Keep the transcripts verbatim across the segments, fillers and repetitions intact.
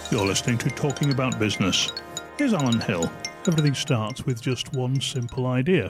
You're listening to Talking About Business. Here's Alan Hill. Everything starts with just one simple idea.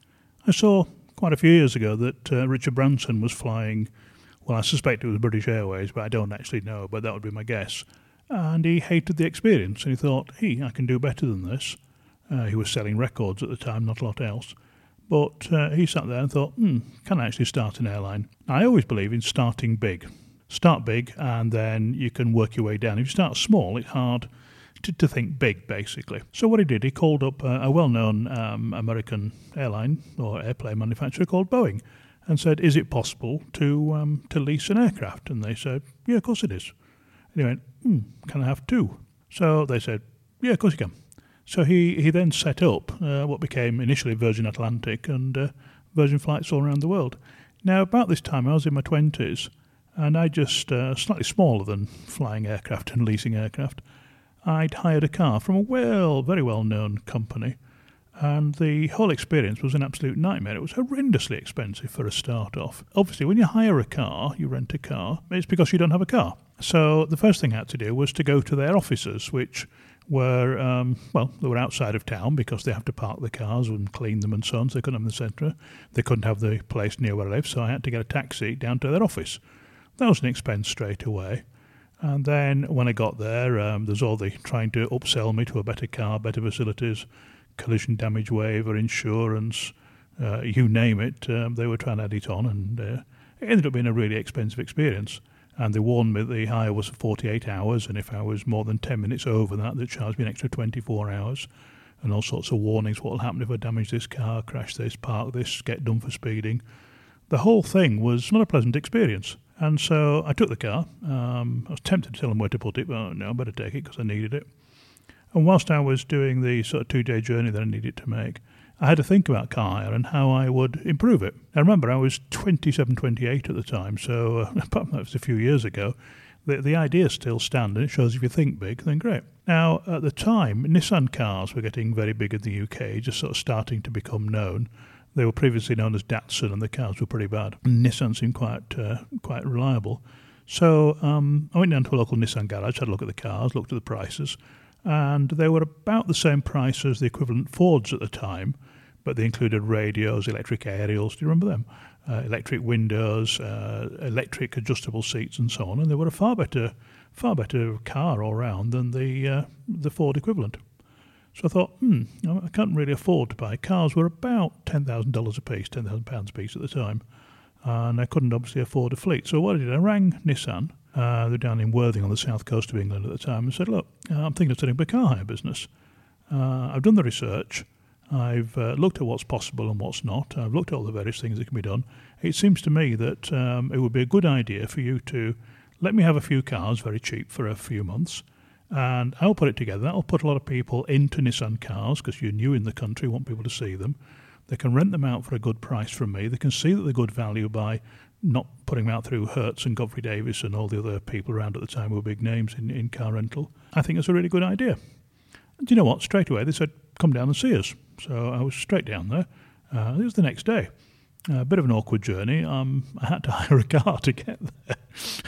I saw quite a few years ago that uh, Richard Branson was flying, well, I suspect it was British Airways, but I don't actually know, but that would be my guess. And he hated the experience, and he thought, hey, I can do better than this. Uh, he was selling records at the time, not a lot else. But uh, he sat there and thought, hmm, can I actually start an airline? Now, I always believe in starting big. Start big, and then you can work your way down. If you start small, it's hard to, to think big, basically. So what he did, he called up a, a well-known um, American airline or airplane manufacturer called Boeing and said, is it possible to um, to lease an aircraft? And they said, yeah, of course it is. And he went, hmm, can I have two? So they said, yeah, of course you can. So he, he then set up uh, what became initially Virgin Atlantic and uh, Virgin flights all around the world. Now, about this time, I was in my twenties, and I just, uh, slightly smaller than flying aircraft and leasing aircraft, I'd hired a car from a well, very well-known company, and the whole experience was an absolute nightmare. It was horrendously expensive for a start-off. Obviously, when you hire a car, you rent a car, it's because you don't have a car. So the first thing I had to do was to go to their offices, which were, um, well, they were outside of town because they have to park the cars and clean them and so on, so they couldn't have them in the centre. They couldn't have the place near where I lived, so I had to get a taxi down to their office. That was an expense straight away. And then when I got there, um, there's all the trying to upsell me to a better car, better facilities, collision damage waiver, insurance, uh, you name it. Um, they were trying to add it on, and uh, it ended up being a really expensive experience. And they warned me that the hire was for forty-eight hours, and if I was more than ten minutes over that, they'd charge me an extra twenty-four hours, and all sorts of warnings, what will happen if I damage this car, crash this, park this, get done for speeding. The whole thing was not a pleasant experience. And so I took the car. Um, I was tempted to tell them where to put it, but oh, no, I better take it because I needed it. And whilst I was doing the sort of two-day journey that I needed to make, I had to think about car hire and how I would improve it. Now, remember, I was twenty-seven, twenty-eight at the time, so uh, apart from that was a few years ago, the, the ideas still stand, and it shows if you think big, then great. Now, at the time, Nissan cars were getting very big in the U K, just sort of starting to become known. They were previously known as Datsun, and the cars were pretty bad. And Nissan seemed quite uh, quite reliable. So um, I went down to a local Nissan garage, had a look at the cars, looked at the prices, and they were about the same price as the equivalent Fords at the time, but they included radios, electric aerials, do you remember them? Uh, electric windows, uh, electric adjustable seats, and so on. And they were a far better, far better car all round than the uh, the Ford equivalent. So I thought, hmm, I can't really afford to buy. Cars were about ten thousand dollars a piece, ten thousand pounds a piece at the time, and I couldn't obviously afford a fleet. So what I did, I rang Nissan. Uh, they're down in Worthing on the south coast of England at the time, and said, look, uh, I'm thinking of setting up a car hire business. Uh, I've done the research. I've uh, looked at what's possible and what's not. I've looked at all the various things that can be done. It seems to me that um, it would be a good idea for you to let me have a few cars very cheap for a few months, and I'll put it together. That'll put a lot of people into Nissan cars because you're new in the country, want people to see them. They can rent them out for a good price from me. They can see that they're good value by not putting them out through Hertz and Godfrey Davis and all the other people around at the time who were big names in, in car rental. I think it's a really good idea. And do you know what? Straight away they said, come down and see us. So I was straight down there. Uh, it was the next day. A bit of an awkward journey. Um, I had to hire a car to get there.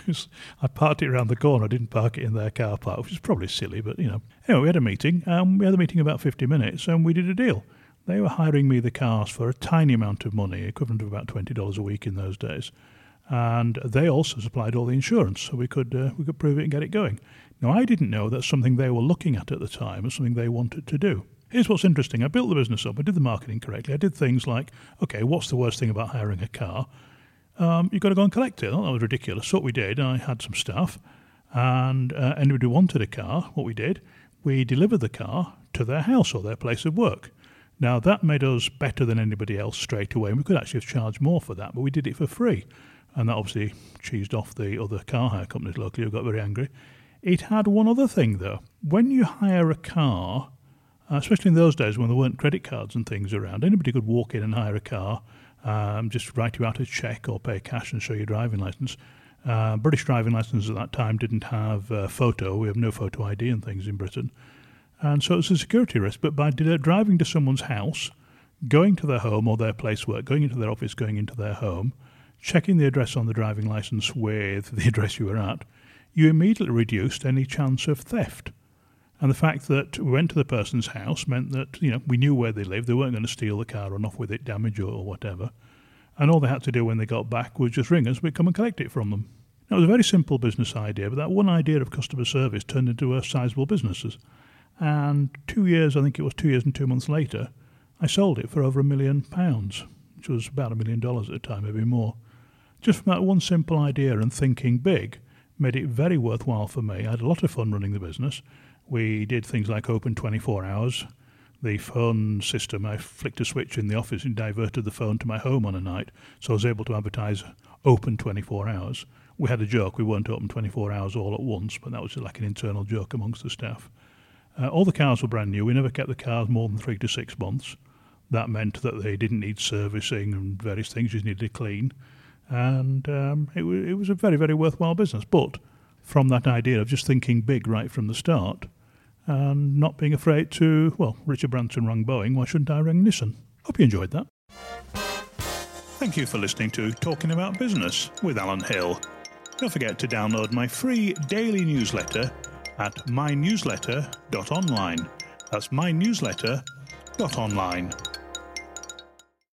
I parked it around the corner. I didn't park it in their car park, which is probably silly, but, you know. Anyway, we had a meeting. Um, we had the meeting about fifty minutes, and we did a deal. They were hiring me the cars for a tiny amount of money, equivalent of about twenty dollars a week in those days. And they also supplied all the insurance, so we could uh, we could prove it and get it going. Now, I didn't know that's something they were looking at at the time and something they wanted to do. Here's what's interesting. I built the business up. I did the marketing correctly. I did things like, okay, what's the worst thing about hiring a car? Um, you've got to go and collect it. I thought that was ridiculous. So what we did, I had some staff, and uh, anybody who wanted a car, what we did, we delivered the car to their house or their place of work. Now, that made us better than anybody else straight away, and we could actually have charged more for that, but we did it for free. And that obviously cheesed off the other car hire companies locally who got very angry. It had one other thing, though. When you hire a car, Uh, especially in those days when there weren't credit cards and things around, anybody could walk in and hire a car, um, just write you out a cheque or pay cash and show your driving licence. Uh, British driving licence at that time didn't have uh, photo. We have no photo I D and things in Britain. And so it's a security risk. But by driving to someone's house, going to their home or their place of work, going into their office, going into their home, checking the address on the driving licence with the address you were at, you immediately reduced any chance of theft. And the fact that we went to the person's house meant that, you know, we knew where they lived. They weren't going to steal the car, run off with it, damage or, or whatever. And all they had to do when they got back was just ring us. We'd come and collect it from them. Now, it was a very simple business idea, but that one idea of customer service turned into a sizable businesses. And two years, I think it was two years and two months later, I sold it for over a million pounds, which was about a million dollars at the time, maybe more. Just from that one simple idea and thinking big made it very worthwhile for me. I had a lot of fun running the business. We did things like open twenty-four hours. The phone system, I flicked a switch in the office and diverted the phone to my home on a night, so I was able to advertise open twenty-four hours. We had a joke, we weren't open twenty-four hours all at once, but that was like an internal joke amongst the staff. Uh, all the cars were brand new. We never kept the cars more than three to six months. That meant that they didn't need servicing and various things just needed to clean. And um, it, w- it was a very, very worthwhile business. But from that idea of just thinking big right from the start, and not being afraid to, well, Richard Branson rang Boeing, why shouldn't I ring Nissan? Hope you enjoyed that. Thank you for listening to Talking About Business with Alan Hill. Don't forget to download my free daily newsletter at my newsletter dot online. That's my newsletter dot online.